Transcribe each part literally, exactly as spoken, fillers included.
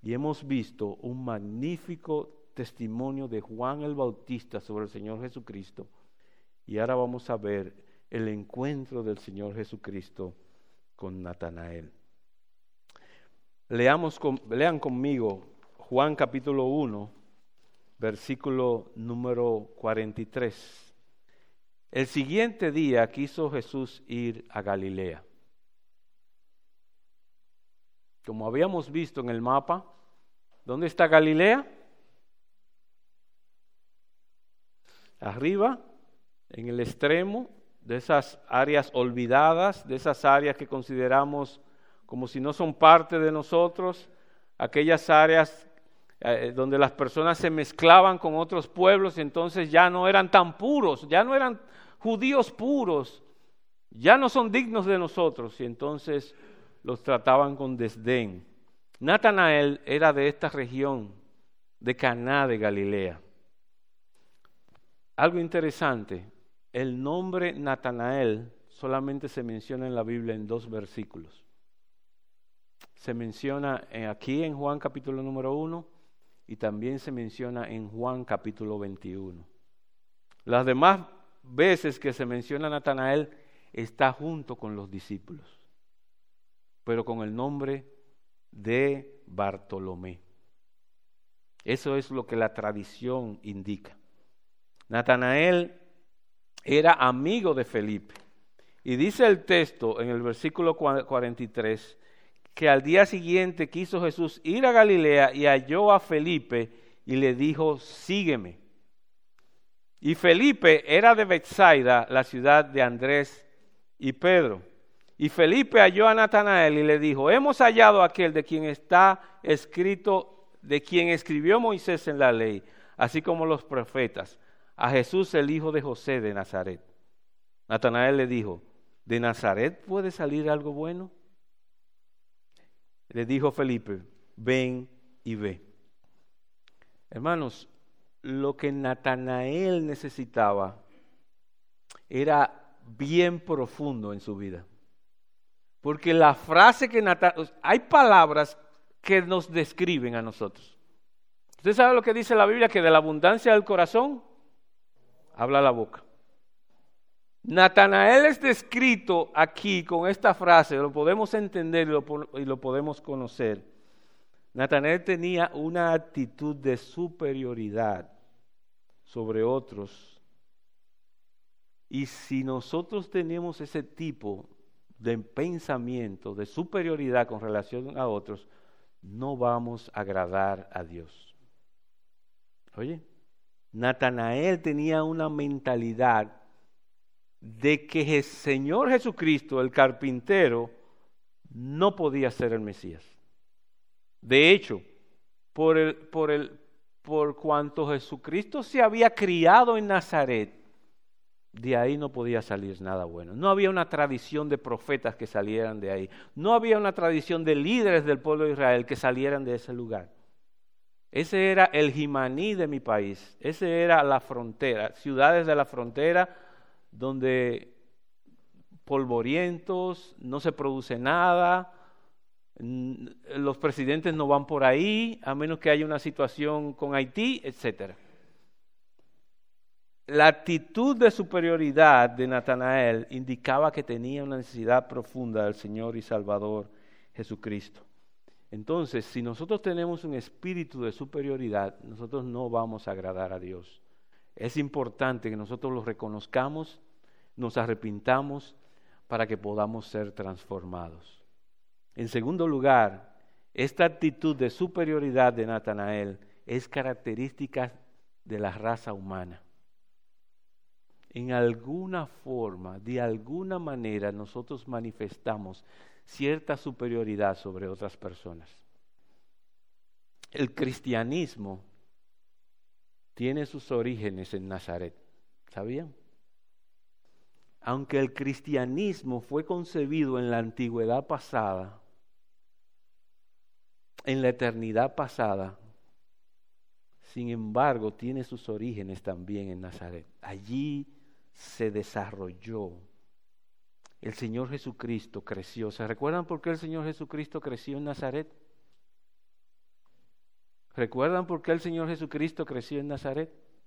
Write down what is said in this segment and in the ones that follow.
y hemos visto un magnífico testimonio de Juan el Bautista sobre el Señor Jesucristo. Y ahora vamos a ver el encuentro del Señor Jesucristo con Natanael. Leamos con, lean conmigo Juan capítulo uno, versículo número cuarenta y tres. El siguiente día quiso Jesús ir a Galilea. Como habíamos visto en el mapa, ¿dónde está Galilea? Arriba, en el extremo de esas áreas olvidadas, de esas áreas que consideramos como si no son parte de nosotros, aquellas áreas eh, donde las personas se mezclaban con otros pueblos y entonces ya no eran tan puros, ya no eran judíos puros, ya no son dignos de nosotros y entonces los trataban con desdén. Natanael era de esta región, de Caná de Galilea. Algo interesante, el nombre Natanael solamente se menciona en la Biblia en dos versículos. Se menciona aquí en Juan capítulo número uno y también se menciona en Juan capítulo veintiuno. Las demás veces que se menciona Natanael está junto con los discípulos, pero con el nombre de Bartolomé. Eso es lo que la tradición indica. Natanael era amigo de Felipe. Y dice el texto en el versículo cuarenta y tres que al día siguiente quiso Jesús ir a Galilea y halló a Felipe y le dijo, sígueme. Y Felipe era de Betsaida, la ciudad de Andrés y Pedro. Y Felipe halló a Natanael y le dijo, hemos hallado a aquel de quien está escrito, de quien escribió Moisés en la ley, así como los profetas, a Jesús el hijo de José de Nazaret. Natanael le dijo, ¿de Nazaret puede salir algo bueno? Le dijo Felipe, ven y ve. Hermanos, lo que Natanael necesitaba era bien profundo en su vida. Porque la frase que Natanael, hay palabras que nos describen a nosotros. ¿Usted sabe lo que dice la Biblia? Que de la abundancia del corazón habla la boca. Natanael es descrito aquí con esta frase, lo podemos entender y lo, y lo podemos conocer. Natanael tenía una actitud de superioridad sobre otros. Y si nosotros tenemos ese tipo de pensamiento, de superioridad con relación a otros, no vamos a agradar a Dios. Oye, Natanael tenía una mentalidad de que el Señor Jesucristo, el carpintero, no podía ser el Mesías. De hecho, por, el, por, el, por cuanto Jesucristo se había criado en Nazaret, de ahí no podía salir nada bueno. No había una tradición de profetas que salieran de ahí. No había una tradición de líderes del pueblo de Israel que salieran de ese lugar. Ese era el Jimaní de mi país. Ese era la frontera, ciudades de la frontera donde polvorientos, no se produce nada, los presidentes no van por ahí, a menos que haya una situación con Haití, etcétera. La actitud de superioridad de Natanael indicaba que tenía una necesidad profunda del Señor y Salvador Jesucristo. Entonces, si nosotros tenemos un espíritu de superioridad, nosotros no vamos a agradar a Dios. Es importante que nosotros lo reconozcamos, nos arrepintamos para que podamos ser transformados. En segundo lugar, esta actitud de superioridad de Natanael es característica de la raza humana. En alguna forma, de alguna manera, nosotros manifestamos cierta superioridad sobre otras personas. El cristianismo tiene sus orígenes en Nazaret, ¿sabían? Aunque el cristianismo fue concebido en la antigüedad pasada, en la eternidad pasada, sin embargo, tiene sus orígenes también en Nazaret. Allí se desarrolló. El Señor Jesucristo creció. ¿Se recuerdan por qué el Señor Jesucristo creció en Nazaret? ¿Recuerdan por qué el Señor Jesucristo creció en Nazaret?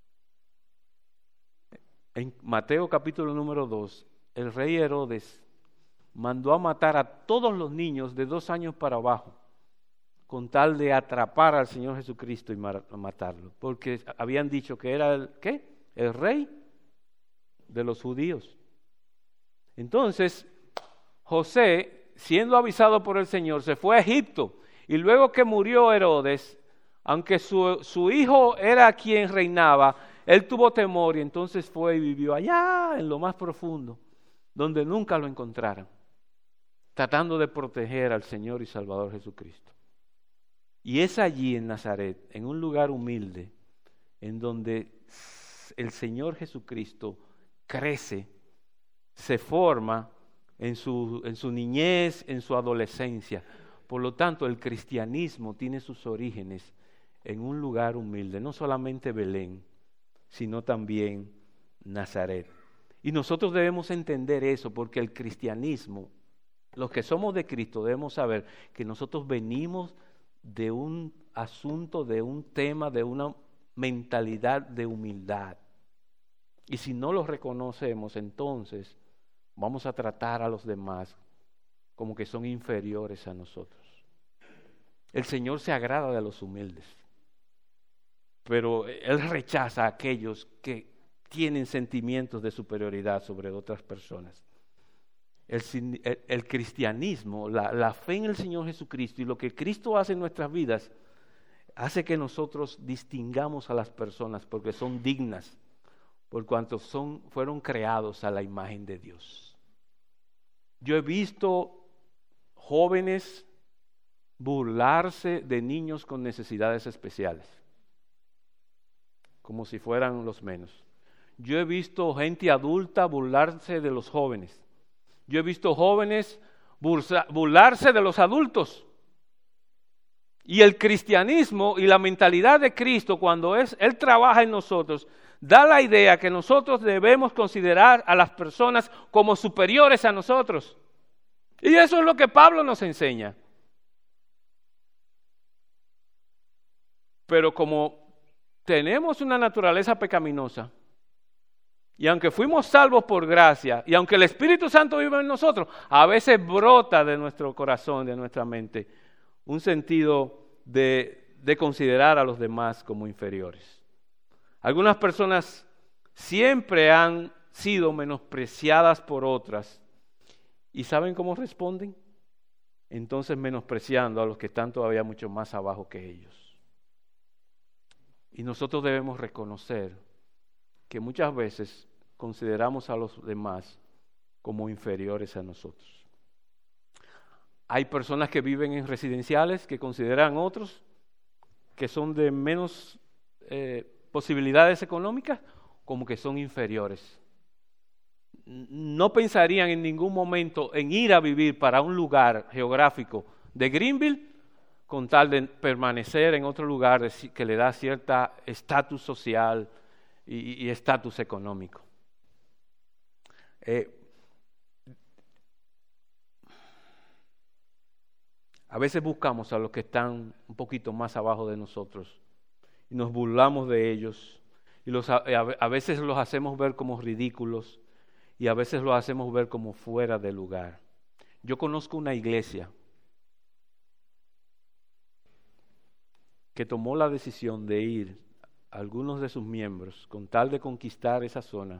En Mateo capítulo número dos, el rey Herodes mandó a matar a todos los niños de dos años para abajo, con tal de atrapar al Señor Jesucristo y matarlo, porque habían dicho que era el, ¿qué? El rey de los judíos. Entonces, José, siendo avisado por el Señor, se fue a Egipto, y luego que murió Herodes, aunque su, su hijo era quien reinaba, él tuvo temor y entonces fue y vivió allá en lo más profundo, donde nunca lo encontraron, tratando de proteger al Señor y Salvador Jesucristo. Y es allí en Nazaret, en un lugar humilde, en donde el Señor Jesucristo crece, se forma en su, en su niñez, en su adolescencia. Por lo tanto, el cristianismo tiene sus orígenes en un lugar humilde, no solamente Belén, sino también Nazaret. Y nosotros debemos entender eso, porque el cristianismo, los que somos de Cristo, debemos saber que nosotros venimos de un asunto, de un tema, de una mentalidad de humildad. Y si no lo reconocemos, entonces vamos a tratar a los demás como que son inferiores a nosotros. El Señor se agrada de los humildes, pero Él rechaza a aquellos que tienen sentimientos de superioridad sobre otras personas. El, el, el cristianismo, la, la fe en el Señor Jesucristo y lo que Cristo hace en nuestras vidas, hace que nosotros distingamos a las personas porque son dignas, por cuanto son, fueron creados a la imagen de Dios. Yo he visto jóvenes burlarse de niños con necesidades especiales, como si fueran los menos. Yo he visto gente adulta burlarse de los jóvenes. Yo he visto jóvenes burlarse de los adultos. Y el cristianismo y la mentalidad de Cristo, cuando es, Él trabaja en nosotros, da la idea que nosotros debemos considerar a las personas como superiores a nosotros. Y eso es lo que Pablo nos enseña. Pero como tenemos una naturaleza pecaminosa, y aunque fuimos salvos por gracia, y aunque el Espíritu Santo vive en nosotros, a veces brota de nuestro corazón, de nuestra mente, un sentido de, de considerar a los demás como inferiores. Algunas personas siempre han sido menospreciadas por otras, ¿y saben cómo responden? Entonces menospreciando a los que están todavía mucho más abajo que ellos. Y nosotros debemos reconocer que muchas veces consideramos a los demás como inferiores a nosotros. Hay personas que viven en residenciales que consideran otros que son de menos eh, posibilidades económicas como que son inferiores. No pensarían en ningún momento en ir a vivir para un lugar geográfico de Greenville con tal de permanecer en otro lugar que le da cierta estatus social y estatus económico. Eh, a veces buscamos a los que están un poquito más abajo de nosotros y nos burlamos de ellos y los, a, a veces los hacemos ver como ridículos y a veces los hacemos ver como fuera de lugar. Yo conozco una iglesia que tomó la decisión de ir a algunos de sus miembros, con tal de conquistar esa zona,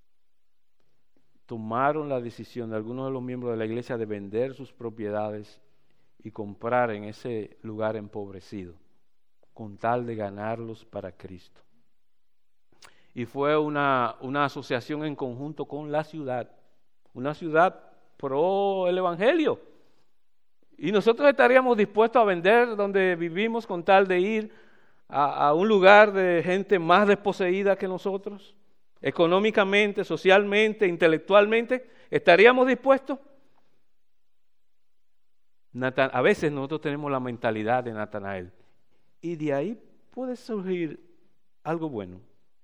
tomaron la decisión de algunos de los miembros de la iglesia de vender sus propiedades y comprar en ese lugar empobrecido, con tal de ganarlos para Cristo. Y fue una, una asociación en conjunto con la ciudad, una ciudad pro el evangelio. Y nosotros estaríamos dispuestos a vender donde vivimos con tal de ir a, a un lugar de gente más desposeída que nosotros, económicamente, socialmente, intelectualmente. ¿Estaríamos dispuestos? Natan- a veces nosotros tenemos la mentalidad de Natanael y de ahí puede surgir algo bueno.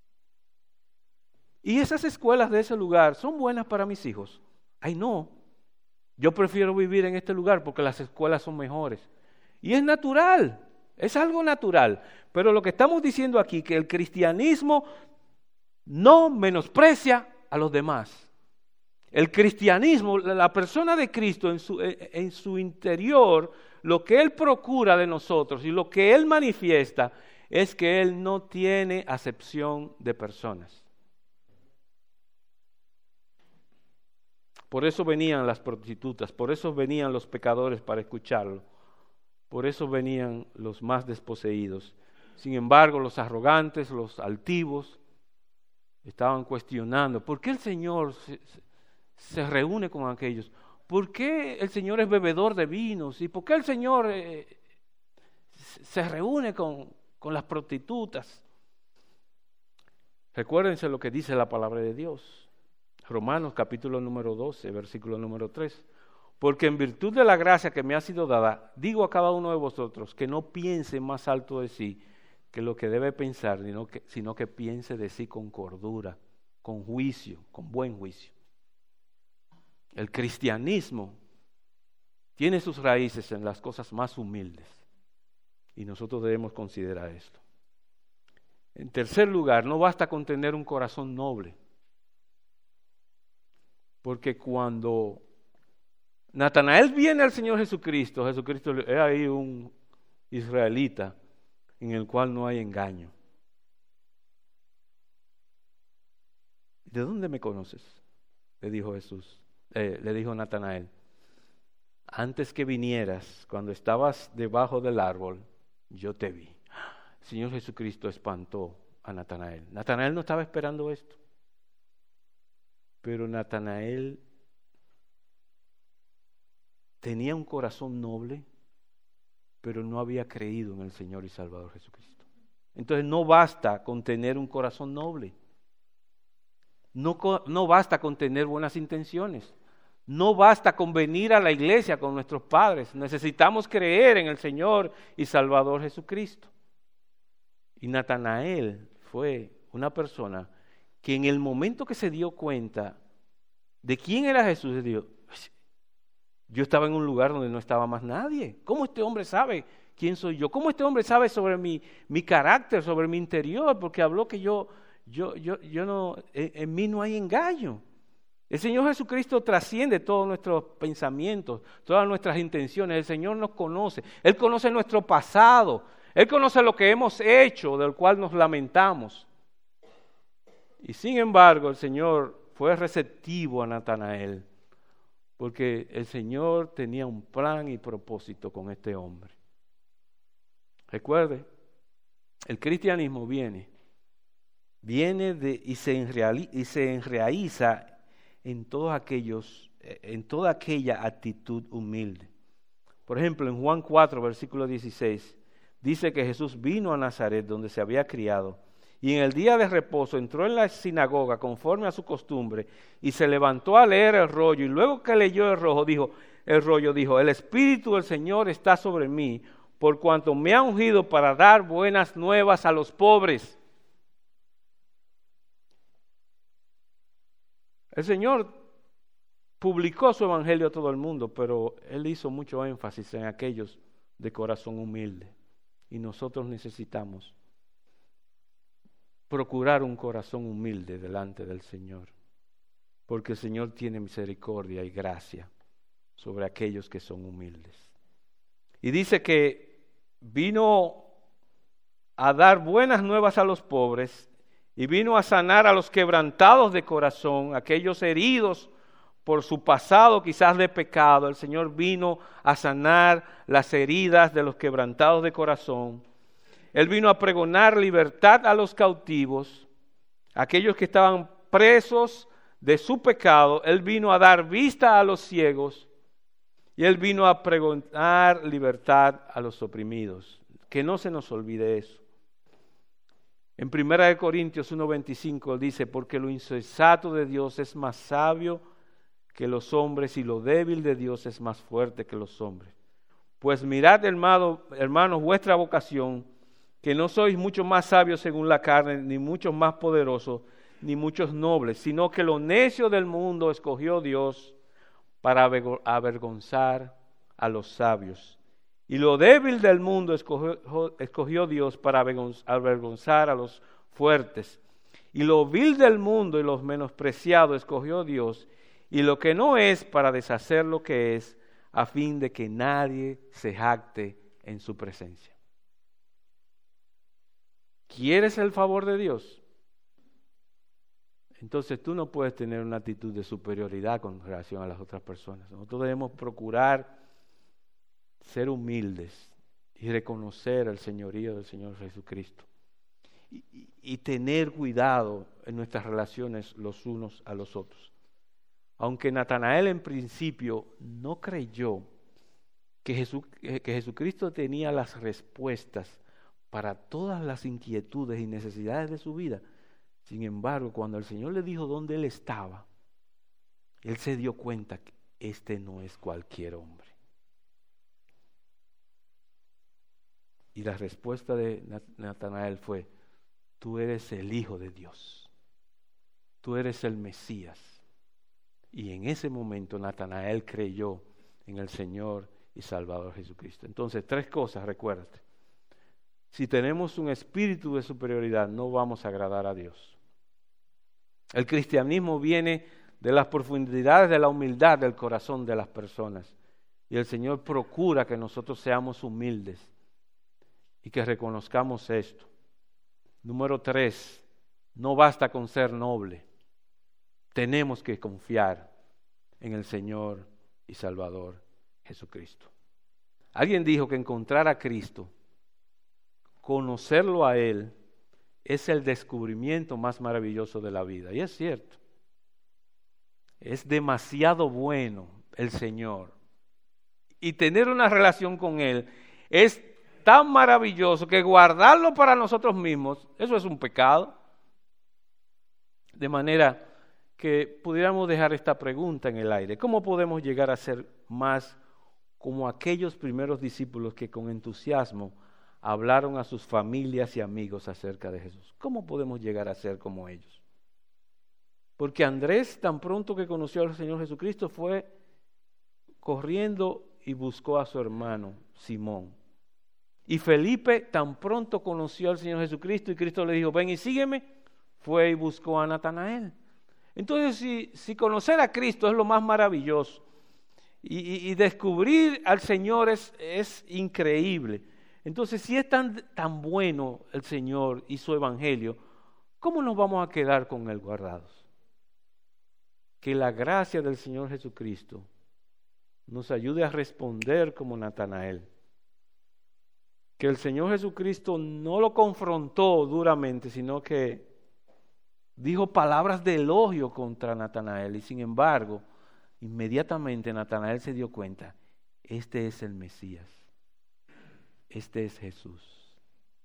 Y esas escuelas de ese lugar son buenas para mis hijos. Ay, no. Yo prefiero vivir en este lugar porque las escuelas son mejores. Y es natural. Es algo natural. Pero lo que estamos diciendo aquí, que el cristianismo no menosprecia a los demás. El cristianismo, la persona de Cristo en su, en su interior, lo que Él procura de nosotros y lo que Él manifiesta es que Él no tiene acepción de personas. Por eso venían las prostitutas, por eso venían los pecadores para escucharlo, por eso venían los más desposeídos. Sin embargo, los arrogantes, los altivos, estaban cuestionando, ¿por qué el Señor se, se reúne con aquellos? ¿Por qué el Señor es bebedor de vinos? ¿Y por qué el Señor eh, se reúne con, con las prostitutas? Recuérdense lo que dice la palabra de Dios. Romanos capítulo número doce, versículo número tres. Porque en virtud de la gracia que me ha sido dada, digo a cada uno de vosotros que no piense más alto de sí que lo que debe pensar, sino que, sino que piense de sí con cordura, con juicio, con buen juicio. El cristianismo tiene sus raíces en las cosas más humildes y nosotros debemos considerar esto. En tercer lugar, no basta con tener un corazón noble, porque cuando Natanael viene al Señor Jesucristo, Jesucristo es ahí un israelita en el cual no hay engaño. ¿De dónde me conoces?, le dijo Jesús. Eh, le dijo Natanael, antes que vinieras, cuando estabas debajo del árbol, yo te vi. El Señor Jesucristo espantó a Natanael. Natanael no estaba esperando esto, pero Natanael tenía un corazón noble, pero no había creído en el Señor y Salvador Jesucristo. Entonces no basta con tener un corazón noble, no, no basta con tener buenas intenciones. No basta con venir a la iglesia con nuestros padres. Necesitamos creer en el Señor y Salvador Jesucristo. Y Natanael fue una persona que en el momento que se dio cuenta de quién era Jesús, dijo, yo estaba en un lugar donde no estaba más nadie. ¿Cómo este hombre sabe quién soy yo? ¿Cómo este hombre sabe sobre mi, mi carácter, sobre mi interior? Porque habló que yo, yo, yo, yo no, en, en mí no hay engaño. El Señor Jesucristo trasciende todos nuestros pensamientos, todas nuestras intenciones. El Señor nos conoce. Él conoce nuestro pasado. Él conoce lo que hemos hecho, del cual nos lamentamos. Y sin embargo, el Señor fue receptivo a Natanael, porque el Señor tenía un plan y propósito con este hombre. Recuerde, el cristianismo viene, viene de, y, se enreali, y se enraiza en todos aquellos, en toda aquella actitud humilde. Por ejemplo, en Juan cuatro, versículo dieciséis, dice que Jesús vino a Nazaret, donde se había criado, y en el día de reposo entró en la sinagoga conforme a su costumbre, y se levantó a leer el rollo, y luego que leyó el rollo, dijo, el rollo dijo, el Espíritu del Señor está sobre mí, por cuanto me ha ungido para dar buenas nuevas a los pobres. El Señor publicó su evangelio a todo el mundo, pero Él hizo mucho énfasis en aquellos de corazón humilde. Y nosotros necesitamos procurar un corazón humilde delante del Señor, porque el Señor tiene misericordia y gracia sobre aquellos que son humildes. Y dice que vino a dar buenas nuevas a los pobres, y vino a sanar a los quebrantados de corazón, aquellos heridos por su pasado quizás de pecado. El Señor vino a sanar las heridas de los quebrantados de corazón. Él vino a pregonar libertad a los cautivos, aquellos que estaban presos de su pecado. Él vino a dar vista a los ciegos y Él vino a pregonar libertad a los oprimidos. Que no se nos olvide eso. En primera de Corintios uno veinticinco dice, porque lo insensato de Dios es más sabio que los hombres y lo débil de Dios es más fuerte que los hombres. Pues mirad, hermano, hermanos, vuestra vocación, que no sois mucho más sabios según la carne, ni muchos más poderosos, ni muchos nobles, sino que lo necio del mundo escogió Dios para avergonzar a los sabios. Y lo débil del mundo escogió, escogió Dios para avergonzar a los fuertes. Y lo vil del mundo y los menospreciados escogió Dios, y lo que no es para deshacer lo que es, a fin de que nadie se jacte en su presencia. ¿Quieres el favor de Dios? Entonces tú no puedes tener una actitud de superioridad con relación a las otras personas. Nosotros debemos procurar ser humildes y reconocer el señorío del Señor Jesucristo. Y, y, y tener cuidado en nuestras relaciones los unos a los otros. Aunque Natanael en principio no creyó que, Jesús, que Jesucristo tenía las respuestas para todas las inquietudes y necesidades de su vida, sin embargo, cuando el Señor le dijo dónde él estaba, él se dio cuenta que este no es cualquier hombre. Y la respuesta de Natanael fue: tú eres el Hijo de Dios, tú eres el Mesías. Y en ese momento Natanael creyó en el Señor y Salvador Jesucristo. Entonces, tres cosas, recuérdate. Si tenemos un espíritu de superioridad, no vamos a agradar a Dios. El cristianismo viene de las profundidades de la humildad del corazón de las personas. Y el Señor procura que nosotros seamos humildes y que reconozcamos esto. Número tres, no basta con ser noble. Tenemos que confiar en el Señor y Salvador Jesucristo. Alguien dijo que encontrar a Cristo, conocerlo a Él, es el descubrimiento más maravilloso de la vida. Y es cierto. Es demasiado bueno el Señor. Y tener una relación con Él es tan maravilloso que guardarlo para nosotros mismos, eso es un pecado. De manera que pudiéramos dejar esta pregunta en el aire: ¿cómo podemos llegar a ser más como aquellos primeros discípulos que con entusiasmo hablaron a sus familias y amigos acerca de Jesús? ¿Cómo podemos llegar a ser como ellos? Porque Andrés, tan pronto que conoció al Señor Jesucristo, fue corriendo y buscó a su hermano Simón. Y Felipe, tan pronto conoció al Señor Jesucristo y Cristo le dijo: ven y sígueme, fue y buscó a Natanael. Entonces, si, si conocer a Cristo es lo más maravilloso y, y, y descubrir al Señor es, es increíble, entonces si es tan, tan bueno el Señor y su evangelio, ¿cómo nos vamos a quedar con Él guardados? Que la gracia del Señor Jesucristo nos ayude a responder como Natanael. Que el Señor Jesucristo no lo confrontó duramente, sino que dijo palabras de elogio contra Natanael. Y sin embargo, inmediatamente Natanael se dio cuenta: este es el Mesías, este es Jesús.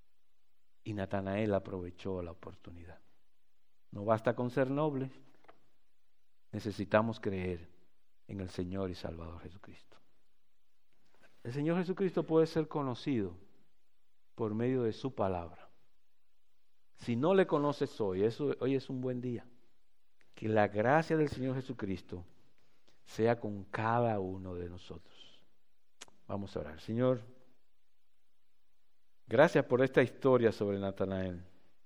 Y Natanael aprovechó la oportunidad. No basta con ser noble, necesitamos creer en el Señor y Salvador Jesucristo. El Señor Jesucristo puede ser conocido por medio de su palabra. Si no le conoces hoy, eso, hoy es un buen día. Que la gracia del Señor Jesucristo sea con cada uno de nosotros. Vamos a orar. Señor, gracias por esta historia sobre Natanael.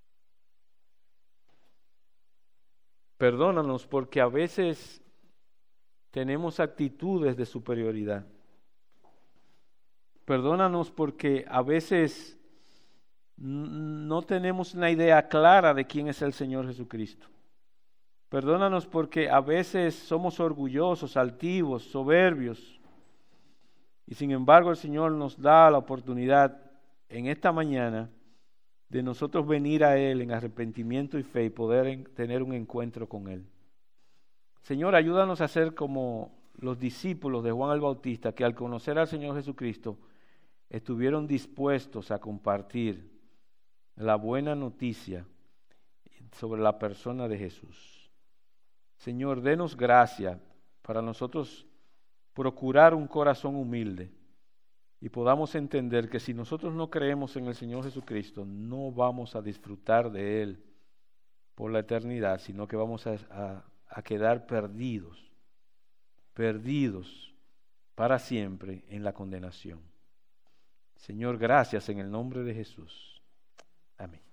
Perdónanos porque a veces tenemos actitudes de superioridad. Perdónanos porque a veces no tenemos una idea clara de quién es el Señor Jesucristo. Perdónanos porque a veces somos orgullosos, altivos, soberbios. Y sin embargo el Señor nos da la oportunidad en esta mañana de nosotros venir a Él en arrepentimiento y fe y poder en, tener un encuentro con Él. Señor, ayúdanos a ser como los discípulos de Juan el Bautista, que al conocer al Señor Jesucristo estuvieron dispuestos a compartir la buena noticia sobre la persona de Jesús. Señor, denos gracia para nosotros procurar un corazón humilde y podamos entender que si nosotros no creemos en el Señor Jesucristo, no vamos a disfrutar de Él por la eternidad, sino que vamos a, a, a quedar perdidos, perdidos para siempre en la condenación. Señor, gracias en el nombre de Jesús. Amén.